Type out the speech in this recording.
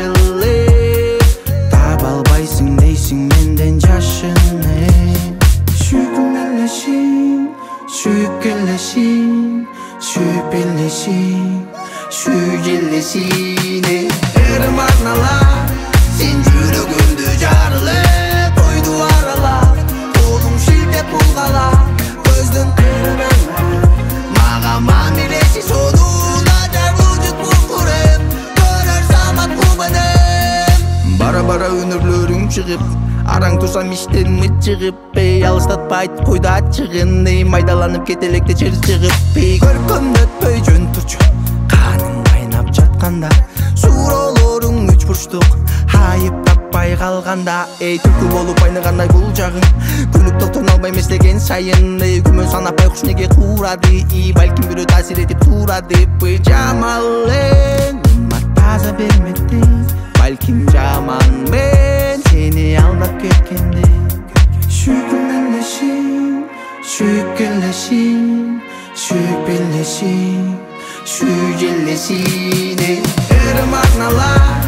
эле таба албайсың дейсиң менден жашыны сүйгүм элесиң сүйүп келесиң сүйүп элесиң сүйүп элесиң ырым арналар сен жүрөгүмдү жарылып тойду аралап колуң шилтеп булгалап көздүн кырынан мага мамилеси сонуна жар вujud букуреп көрөр самат кубанем бара бара өнөрлөрүң чыгып араң турсам иштен мыжыгып алыстатпайт койду ачыгын майдаланып кетелекте жер жыгып көркөмдөтпөй жөн турчу каның кайнап жатканда суроолоруң үч бурчтук айып таппай калганда түлкү болуп айныгандай бул жагың күнүп токтоно албай эместеген сайын күмөн санапай куш неге куурады балким бирөө таасир этип туурады жамал мына таза бермекти балким жаман мен сени алдап кеткенде сүйгүм элесиң сүйүп келесиң сүйүп элесиң сүйүп элесиң ырым арналар